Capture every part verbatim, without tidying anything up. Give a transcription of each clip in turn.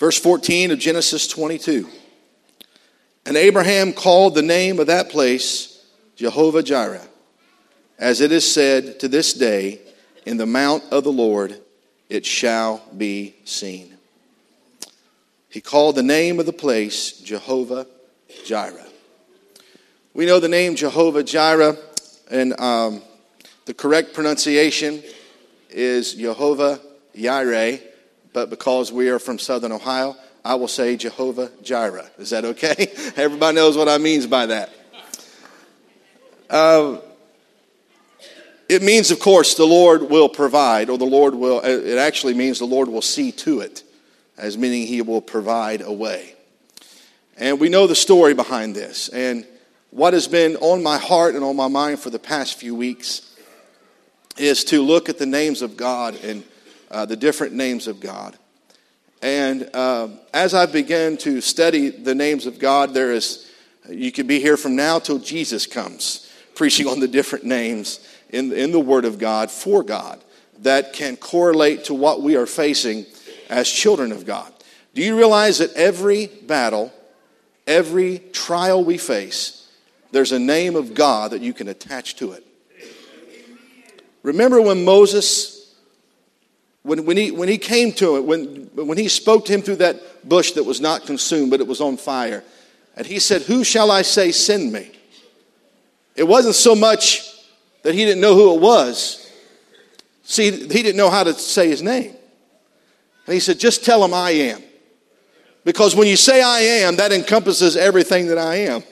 Verse fourteen of Genesis twenty-two. And Abraham called the name of that place Jehovah Jireh, as it is said to this day, in the mount of the Lord it shall be seen. He called the name of the place Jehovah Jireh. We know the name Jehovah Jireh, and um, the correct pronunciation is Jehovah Jireh, but because we are from Southern Ohio, I will say Jehovah Jireh. Is that okay? Everybody knows what I mean by that. Uh, it means, of course, the Lord will provide, or the Lord will, it actually means the Lord will see to it, as meaning he will provide a way. And we know the story behind this. And what has been on my heart and on my mind for the past few weeks is to look at the names of God and uh, the different names of God. And uh, as I began to study the names of God, there is, you could be here from now till Jesus comes, preaching on the different names in, in the Word of God for God that can correlate to what we are facing as children of God. Do you realize that every battle, every trial we face, there's a name of God that you can attach to it? Remember when Moses... When, when, he, when he came to it, when, when he spoke to him through that bush that was not consumed, but it was on fire, and he said, who shall I say send me? It wasn't so much that he didn't know who it was. See, he didn't know how to say his name. And he said, just tell him I am. Because when you say I am, that encompasses everything that I am.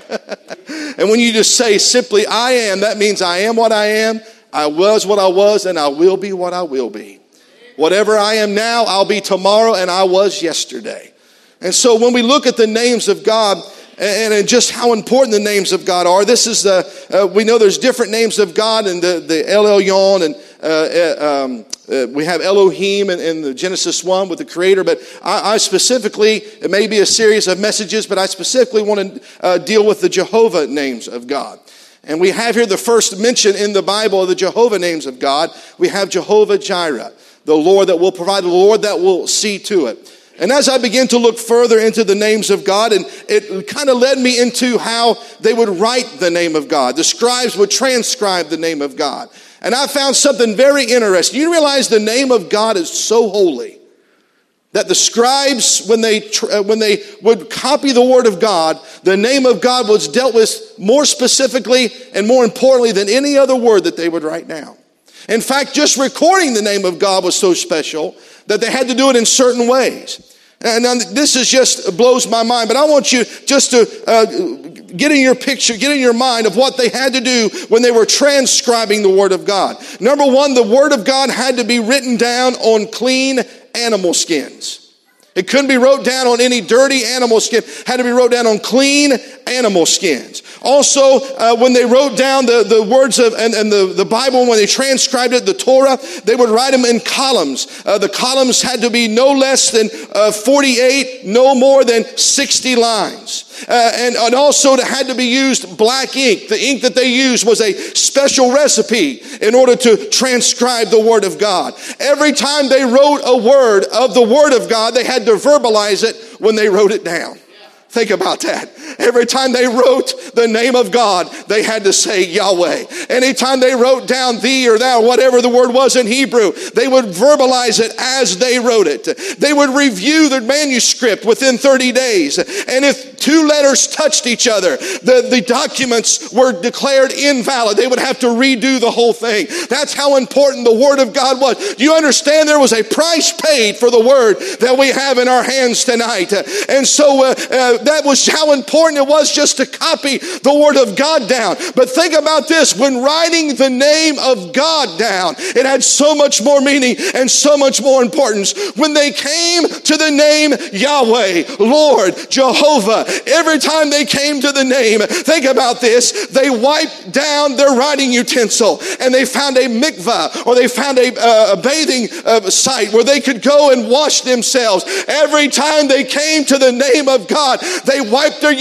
And when you just say simply I am, that means I am what I am, I was what I was, and I will be what I will be. Whatever I am now, I'll be tomorrow, and I was yesterday. And so when we look at the names of God and, and just how important the names of God are, this is the, uh, we know there's different names of God, and the, the El Elyon, and uh, um, uh, we have Elohim in, in the Genesis one with the Creator, but I, I specifically, it may be a series of messages, but I specifically want to uh, deal with the Jehovah names of God. And we have here the first mention in the Bible of the Jehovah names of God. We have Jehovah Jireh, the Lord that will provide, the Lord that will see to it. And as I began to look further into the names of God, and it kind of led me into how they would write the name of God. The scribes would transcribe the name of God. And I found something very interesting. You realize the name of God is so holy that the scribes, when they when they would copy the word of God, the name of God was dealt with more specifically and more importantly than any other word that they would write down. In fact, just recording the name of God was so special that they had to do it in certain ways. And now this is just blows my mind, but I want you just to uh, get in your picture, get in your mind of what they had to do when they were transcribing the Word of God. Number one, the Word of God had to be written down on clean animal skins. It couldn't be wrote down on any dirty animal skin. It had to be wrote down on clean animal skins. Also, uh, when they wrote down the, the words of and, and the, the Bible, when they transcribed it, the Torah, they would write them in columns. Uh, the columns had to be no less than uh, forty-eight, no more than sixty lines. Uh, and, and also it had to be used black ink. The ink that they used was a special recipe in order to transcribe the Word of God. Every time they wrote a word of the Word of God, they had to verbalize it when they wrote it down. Think about that. Every time they wrote the name of God, they had to say Yahweh. Anytime they wrote down thee or thou, whatever the word was in Hebrew, they would verbalize it as they wrote it. They would review the manuscript within thirty days. And if two letters touched each other, the, the documents were declared invalid. They would have to redo the whole thing. That's how important the Word of God was. Do you understand there was a price paid for the Word that we have in our hands tonight? And so uh, uh, that was how important it was just to copy the Word of God down. But think about this. When writing the name of God down, it had so much more meaning and so much more importance. When they came to the name Yahweh, Lord, Jehovah, every time they came to the name, think about this, they wiped down their writing utensil and they found a mikvah, or they found a, uh, a bathing uh, site where they could go and wash themselves. Every time they came to the name of God, they wiped their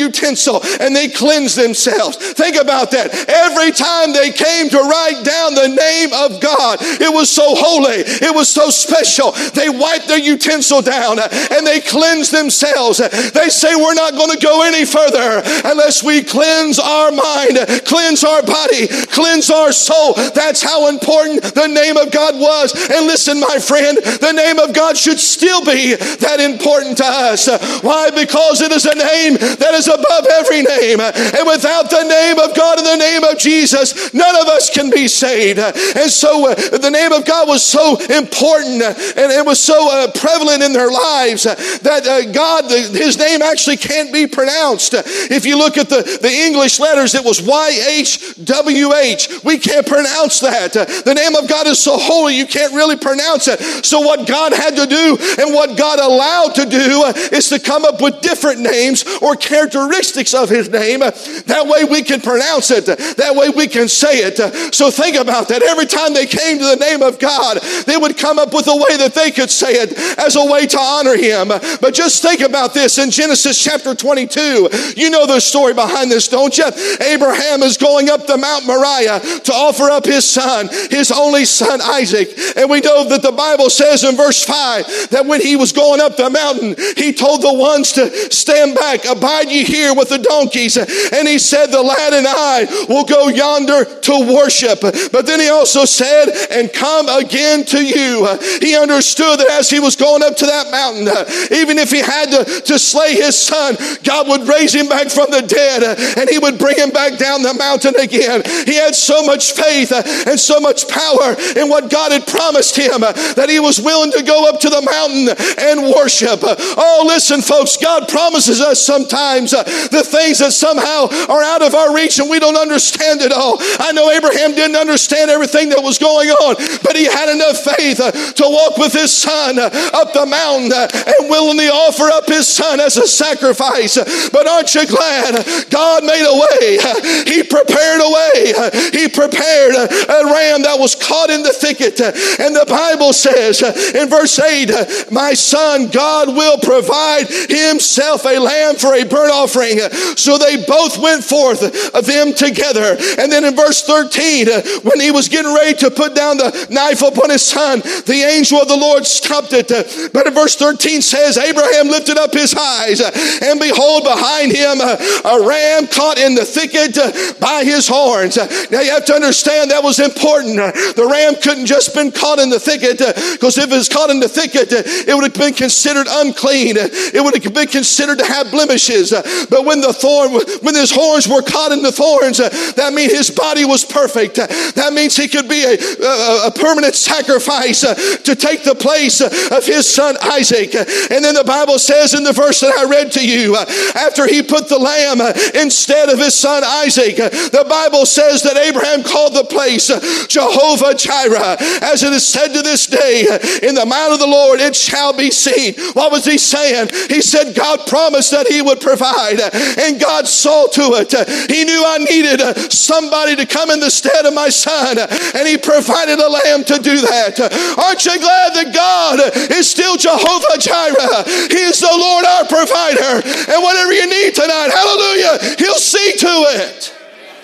utensil and they cleansed themselves. Think about that. Every time they came to write down the name of God, it was so holy, it was so special. They wiped their utensil down and they cleansed themselves. They say, we're not going to go any further unless we cleanse our mind, cleanse our body, cleanse our soul. That's how important the name of God was. And listen, my friend, the name of God should still be that important to us. Why? Because it is a name that is above every name. And without the name of God and the name of Jesus, none of us can be saved. And so uh, the name of God was so important and it was so uh, prevalent in their lives that uh, God, the, his name actually can't be pronounced. If you look at the, the English letters, it was Y H W H. We can't pronounce that. The name of God is so holy, you can't really pronounce it. So what God had to do and what God allowed to do is to come up with different names or characteristics of his name. That way we can pronounce it. That way we can say it. So think about that. Every time they came to the name of God, they would come up with a way that they could say it as a way to honor him. But just think about this in Genesis chapter twenty-two. You know the story behind this, don't you? Abraham is going up the Mount Moriah to offer up his son, his only son Isaac. And we know that the Bible says in verse five that when he was going up the mountain, he told the ones to stand back, abide ye here with the donkeys. And he said, the lad and I will go yonder to worship. But then he also said, and come again to you. He understood that as he was going up to that mountain, even if he had to, to slay his son, God would raise him back from the dead and he would bring him back down the mountain again. He had so much faith and so much power in what God had promised him that he was willing to go up to the mountain and worship. Oh, listen, folks, God promises us sometimes the things that somehow are out of our reach and we don't understand it all. I know Abraham didn't understand everything that was going on, but he had enough faith to walk with his son up the mountain and willingly offer up his son as a sacrifice. But aren't you glad God made a way? He prepared a way. He prepared a ram that was caught in the thicket. And the Bible says in verse eight, my son, God will provide himself a lamb for a burnt offering. So they both went forth of them together. And then in verse thirteen, when he was getting ready to put down the knife upon his son, the angel of the Lord stopped it. But in verse thirteen says, Abraham lifted up his eyes, and behold, behind him a ram caught in the thicket by his horns. Now you have to understand that was important. The ram couldn't just been caught in the thicket, because if it was caught in the thicket, it would have been considered unclean. It would have been considered to have blemishes. But when the thorn, when his horns were caught in the thorns, that means his body was perfect. That means he could be a, a, a permanent sacrifice to take the place of his son Isaac. And then the Bible says in the verse that I read to you, after he put the lamb instead of his son Isaac, the Bible says that Abraham called the place Jehovah Jireh. As it is said to this day, in the mount of the Lord it shall be seen. What was he saying? He said God promised that he would provide, and God saw to it. He knew I needed somebody to come in the stead of my son, and he provided a lamb to do that. Aren't you glad that God is still Jehovah Jireh? He is the Lord our provider, and whatever you need tonight, hallelujah, he'll see to it.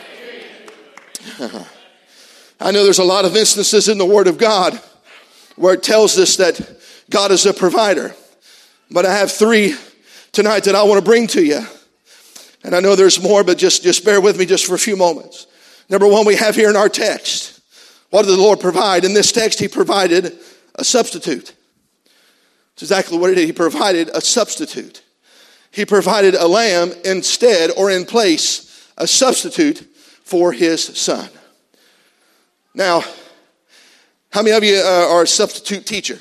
I know there's a lot of instances in the Word of God where it tells us that God is a provider, but I have three tonight that I want to bring to you. And I know there's more, but just, just bear with me just for a few moments. Number one, we have here in our text, what did the Lord provide? In this text, he provided a substitute. It's exactly what he did. He provided a substitute. He provided a lamb instead, or in place, a substitute for his son. Now, how many of you uh, are a substitute teacher?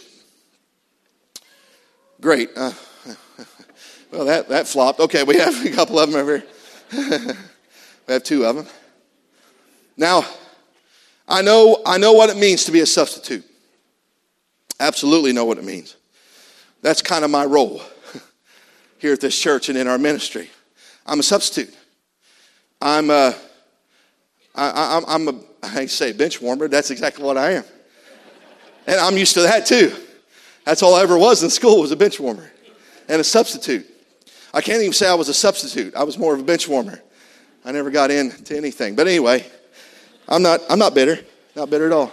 Great. Uh, well, that, that flopped. Okay, we have a couple of them over here. We have two of them. Now, I know, I know what it means to be a substitute. Absolutely know what it means. That's kind of my role here at this church and in our ministry. I'm a substitute. I'm a, I, I'm, I'm a, I hate to say bench warmer. That's exactly what I am. And I'm used to that too. That's all I ever was in school, was a bench warmer and a substitute. I can't even say I was a substitute. I was more of a bench warmer. I never got into anything. But anyway, I'm not, I'm not bitter. Not bitter at all.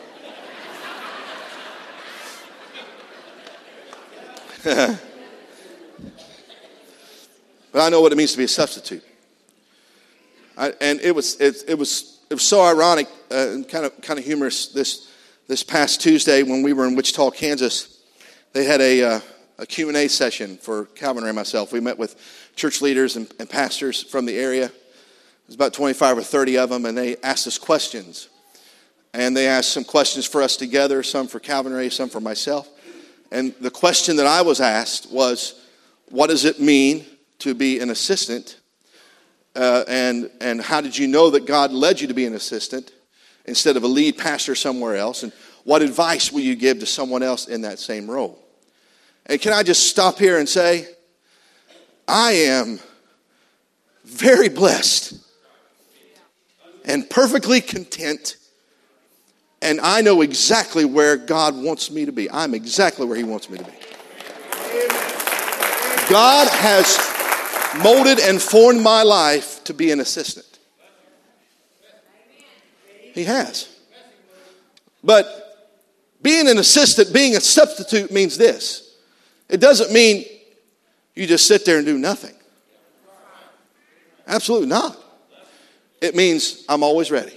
But I know what it means to be a substitute. I, and it was it, it was it was so ironic uh, and kind of kind of humorous. This this past Tuesday when we were in Wichita, Kansas, they had a uh, a Q and A session for Calvin and myself. We met with church leaders and, and pastors from the area. There's about twenty-five or thirty of them, and they asked us questions. And they asked some questions for us together, some for Calvin Ray, some for myself. And the question that I was asked was, what does it mean to be an assistant? Uh, and, and how did you know that God led you to be an assistant instead of a lead pastor somewhere else? And what advice will you give to someone else in that same role? And can I just stop here and say, I am very blessed and perfectly content. And I know exactly where God wants me to be. I'm exactly where he wants me to be. God has molded and formed my life to be an assistant. He has. But being an assistant, being a substitute means this. It doesn't mean you just sit there and do nothing. Absolutely not. It means I'm always ready.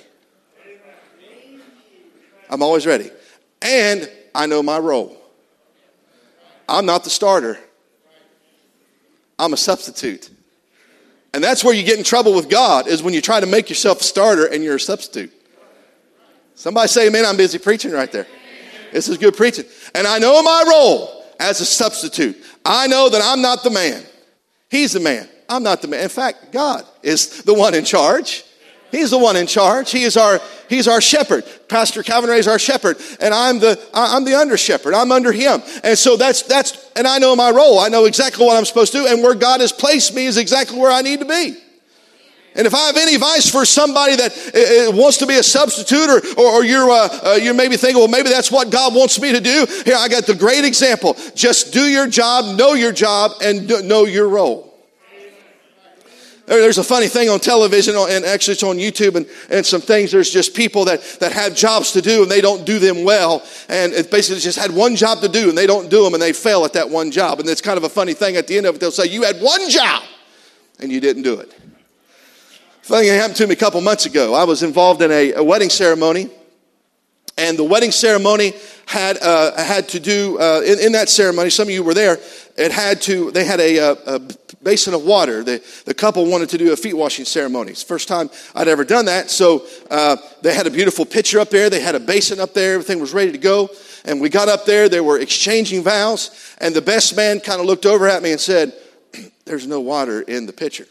I'm always ready. And I know my role. I'm not the starter. I'm a substitute. And that's where you get in trouble with God, is when you try to make yourself a starter and you're a substitute. Somebody say amen. I'm busy preaching right there. This is good preaching. And I know my role as a substitute. I know that I'm not the man. He's the man. I'm not the man. In fact, God is the one in charge. He's the one in charge. He is our, he's our shepherd. Pastor Calvin Ray is our shepherd. And I'm the, I'm the under shepherd. I'm under him. And so that's, that's, and I know my role. I know exactly what I'm supposed to do. And where God has placed me is exactly where I need to be. And if I have any advice for somebody that uh, wants to be a substitute, or, or, or you're, uh, uh, you're maybe thinking, well, maybe that's what God wants me to do. Here, I got the great example. Just do your job, know your job, and do, know your role. There's a funny thing on television, and actually it's on YouTube and, and some things. There's just people that, that have jobs to do and they don't do them well. And it basically just had one job to do and they don't do them and they fail at that one job. And it's kind of a funny thing at the end of it. They'll say, you had one job and you didn't do it. Funny thing happened to me a couple months ago. I was involved in a, a wedding ceremony. And the wedding ceremony had uh, had to do, uh, in, in that ceremony, some of you were there, it had to, they had a, a, a basin of water. The, the couple wanted to do a feet washing ceremony. It's the first time I'd ever done that. So uh, they had a beautiful pitcher up there. They had a basin up there. Everything was ready to go. And we got up there. They were exchanging vows. And the best man kind of looked over at me and said, there's no water in the pitcher.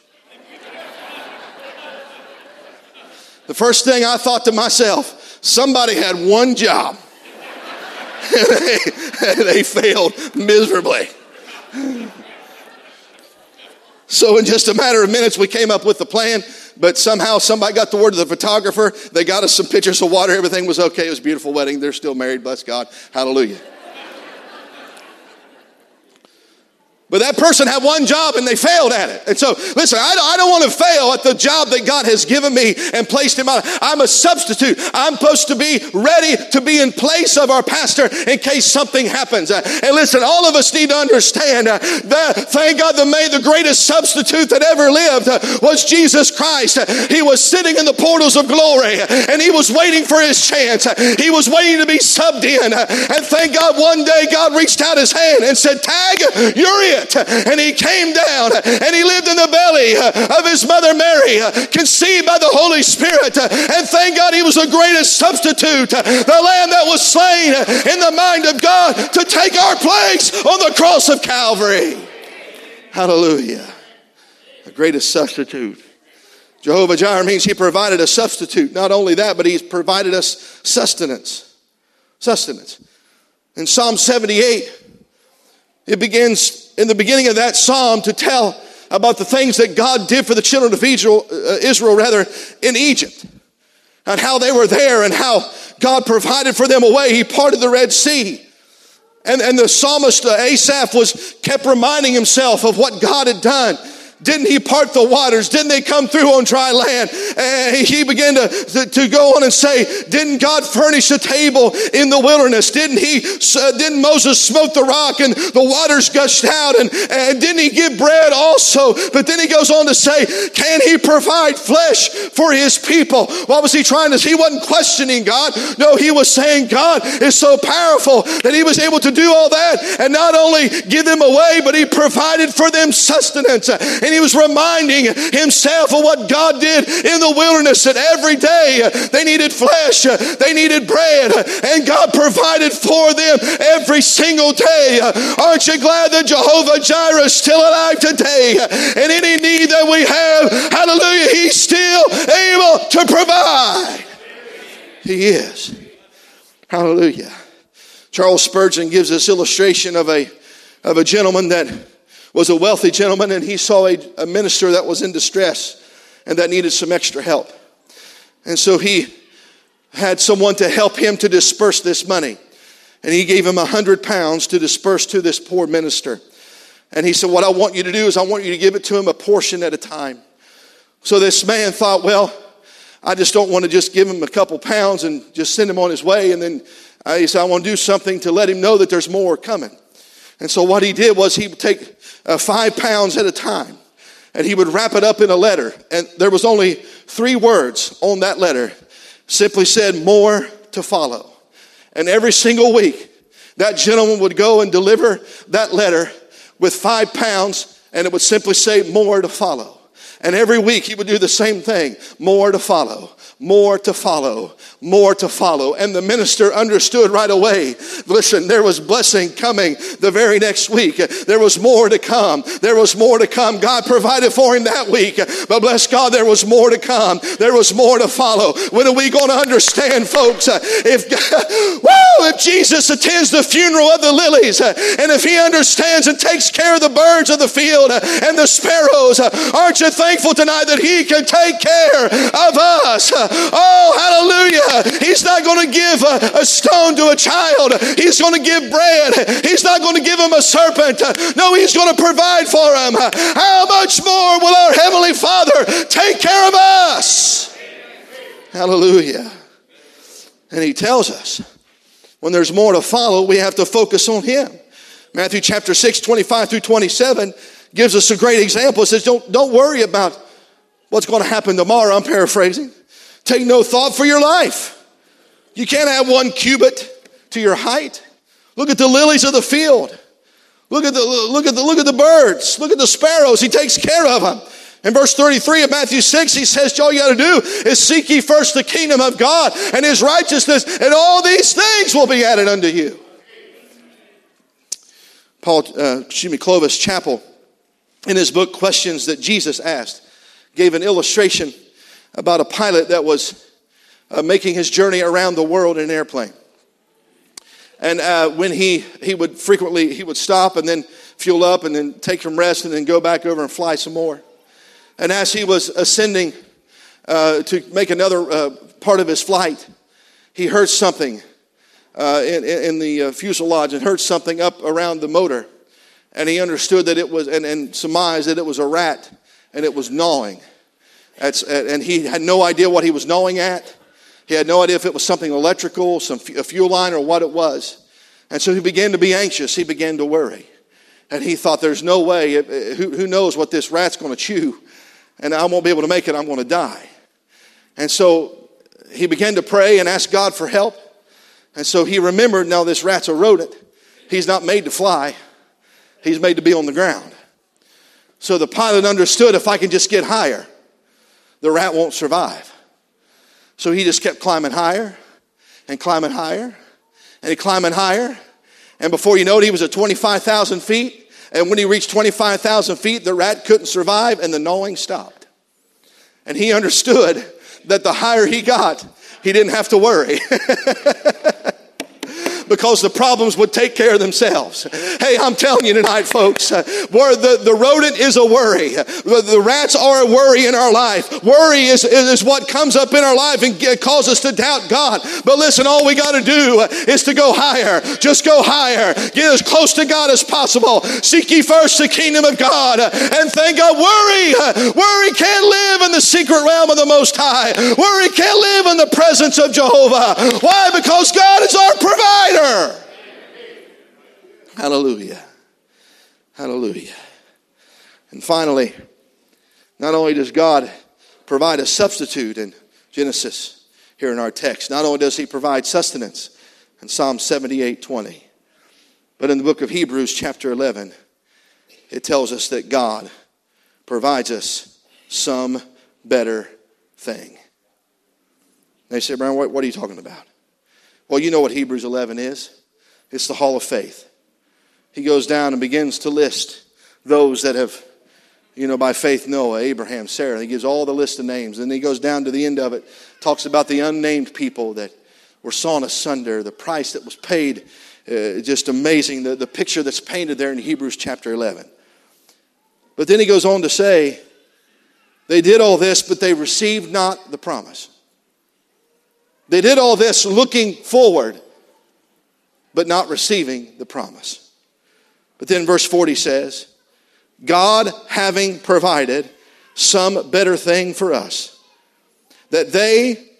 The first thing I thought to myself, somebody had one job. and, they, and they failed miserably. So in just a matter of minutes, we came up with the plan. But somehow somebody got the word to the photographer. They got us some pictures of water. Everything was okay. It was a beautiful wedding. They're still married. Bless God. Hallelujah. But that person had one job and they failed at it. And so, listen, I don't, I don't want to fail at the job that God has given me and placed in my life. I'm a substitute. I'm supposed to be ready to be in place of our pastor in case something happens. Uh, and listen, all of us need to understand uh, that, thank God, the, made the greatest substitute that ever lived uh, was Jesus Christ. Uh, he was sitting in the portals of glory uh, and he was waiting for his chance. Uh, he was waiting to be subbed in. Uh, and thank God, one day God reached out his hand and said, Tag, you're in. And he came down and he lived in the belly of his mother Mary, conceived by the Holy Spirit. And thank God he was the greatest substitute, the lamb that was slain in the mind of God to take our place on the cross of Calvary. Hallelujah. The greatest substitute. Jehovah Jireh means he provided a substitute. Not only that, but he's provided us sustenance. Sustenance. In Psalm seventy-eight, it begins in the beginning of that psalm to tell about the things that God did for the children of Israel, uh, Israel rather, in Egypt. And how they were there and how God provided for them a way. He parted the Red Sea. And, and the psalmist uh, Asaph was kept reminding himself of what God had done. Didn't he part the waters? Didn't they come through on dry land? And he began to, to, to go on and say, didn't God furnish a table in the wilderness? Didn't he, uh, didn't Moses smote the rock and the waters gushed out? And, and didn't he give bread also? But then he goes on to say, can he provide flesh for his people? What was he trying to say? He wasn't questioning God. No, he was saying God is so powerful that he was able to do all that and not only give them away, but he provided for them sustenance. And he was reminding himself of what God did in the wilderness, that every day they needed flesh, they needed bread, and God provided for them every single day. Aren't you glad that Jehovah Jireh is still alive today? And any need that we have, hallelujah, he's still able to provide. He is. Hallelujah. Charles Spurgeon gives this illustration of a, of a gentleman that was a wealthy gentleman, and he saw a, a minister that was in distress and that needed some extra help. And so he had someone to help him to disperse this money. And he gave him a hundred pounds to disperse to this poor minister. And he said, what I want you to do is I want you to give it to him a portion at a time. So this man thought, well, I just don't want to just give him a couple pounds and just send him on his way. And then uh, he said, I want to do something to let him know that there's more coming. And so what he did was he would take uh, five pounds at a time, and he would wrap it up in a letter. And there was only three words on that letter. Simply said, more to follow. And every single week, that gentleman would go and deliver that letter with five pounds, and it would simply say, more to follow. And every week he would do the same thing, more to follow. More to follow, more to follow. And the minister understood right away. Listen, there was blessing coming the very next week. There was more to come. There was more to come. God provided for him that week. But bless God, there was more to come. There was more to follow. When are we going to understand, folks? If, woo, if Jesus attends the funeral of the lilies, and if he understands and takes care of the birds of the field and the sparrows, aren't you thankful tonight that he can take care of us? Oh, hallelujah. He's not going to give a, a stone to a child. He's going to give bread. He's not going to give him a serpent. No, he's going to provide for him. How much more will our Heavenly Father take care of us? Hallelujah. And he tells us when there's more to follow, we have to focus on him. Matthew chapter six, twenty-five through twenty-seven gives us a great example. It says, don't, don't worry about what's going to happen tomorrow. I'm paraphrasing. Take no thought for your life. You can't have one cubit to your height. Look at the lilies of the field. Look at the look at the look at the birds. Look at the sparrows. He takes care of them. In verse thirty-three of Matthew six, he says, all you got to do is seek ye first the kingdom of God and his righteousness, and all these things will be added unto you. Paul, uh, excuse me, Clovis Chappell, in his book Questions That Jesus Asked, gave an illustration about a pilot that was uh, making his journey around the world in an airplane. And uh, when he, he would frequently, he would stop and then fuel up and then take some rest and then go back over and fly some more. And as he was ascending uh, to make another uh, part of his flight, he heard something uh, in, in the uh, fuselage and heard something up around the motor. And he understood that it was, and, and surmised that it was a rat, and it was gnawing. That's, and he had no idea what he was gnawing at. He had no idea if it was something electrical, some a fuel line, or what it was. And so he began to be anxious. He began to worry. And he thought, there's no way, who, who knows what this rat's going to chew, and I won't be able to make it, I'm going to die. And so he began to pray and ask God for help. And so he remembered, now this rat's a rodent. He's not made to fly. He's made to be on the ground. So the pilot understood, if I can just get higher, the rat won't survive. So he just kept climbing higher and climbing higher and he climbing higher. And before you know it, he was at twenty-five thousand feet. And when he reached twenty-five thousand feet, the rat couldn't survive and the gnawing stopped. And he understood that the higher he got, he didn't have to worry. because the problems would take care of themselves. Hey, I'm telling you tonight, folks, uh, where the, the rodent is a worry. The, the rats are a worry in our life. Worry is, is what comes up in our life and get, causes us to doubt God. But listen, all we got to do is to go higher. Just go higher. Get as close to God as possible. Seek ye first the kingdom of God. And thank God, worry, worry can't live in the secret realm of the Most High. Worry can't live in the presence of Jehovah. Why? Because God is our provider. Hallelujah. Hallelujah. And finally, not only does God provide a substitute in Genesis, here in our text, not only does he provide sustenance in Psalm seventy-eight twenty, but in the book of Hebrews chapter eleven, it tells us that God provides us some better thing. They say, Brian, what, what are you talking about? Well, you know what Hebrews eleven is. It's the hall of faith. He goes down and begins to list those that have, you know, by faith, Noah, Abraham, Sarah. He gives all the list of names. And then he goes down to the end of it, talks about the unnamed people that were sawn asunder, the price that was paid. Uh, just amazing, the, the picture that's painted there in Hebrews chapter eleven. But then he goes on to say, they did all this, but they received not the promise. They did all this looking forward, but not receiving the promise. But then verse forty says, God having provided some better thing for us, that they,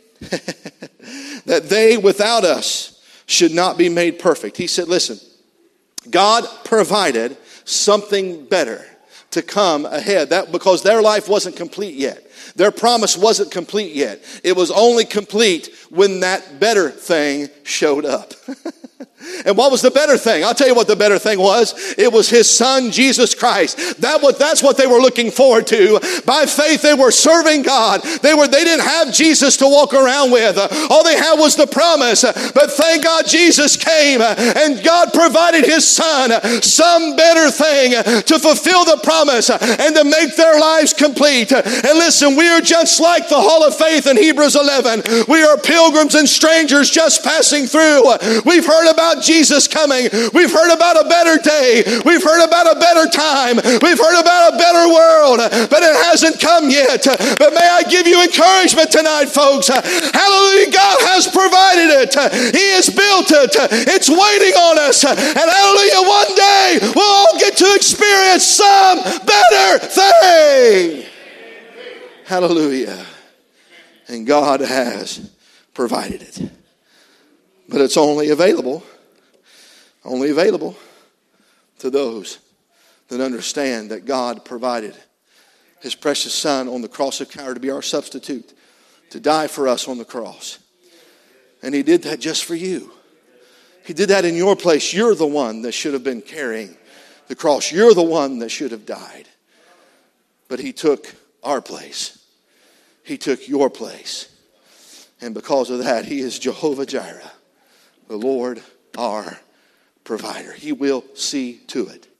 that they without us should not be made perfect. He said, listen, God provided something better to come ahead. That because their life wasn't complete yet. Their promise wasn't complete yet. It was only complete when that better thing showed up. And what was the better thing? I'll tell you what the better thing was. It was his son, Jesus Christ. That was, that's what they were looking forward to. By faith, they were serving God. They were, they didn't have Jesus to walk around with. All they had was the promise. But thank God Jesus came and God provided his son some better thing to fulfill the promise and to make their lives complete. And listen, we are just like the hall of faith in Hebrews eleven. We are pilgrims and strangers just passing through. We've heard about Jesus coming. We've heard about a better day. We've heard about a better time. We've heard about a better world, but it hasn't come yet. But may I give you encouragement tonight, folks. Hallelujah. God has provided it. He has built it. It's waiting on us. And hallelujah, one day we'll all get to experience some better thing. Hallelujah. And God has provided it. But it's only available, only available to those that understand that God provided his precious son on the cross of Calvary to be our substitute, to die for us on the cross. And he did that just for you. He did that in your place. You're the one that should have been carrying the cross. You're the one that should have died. But he took our place. He took your place. And because of that, he is Jehovah Jireh, the Lord our provider. He will see to it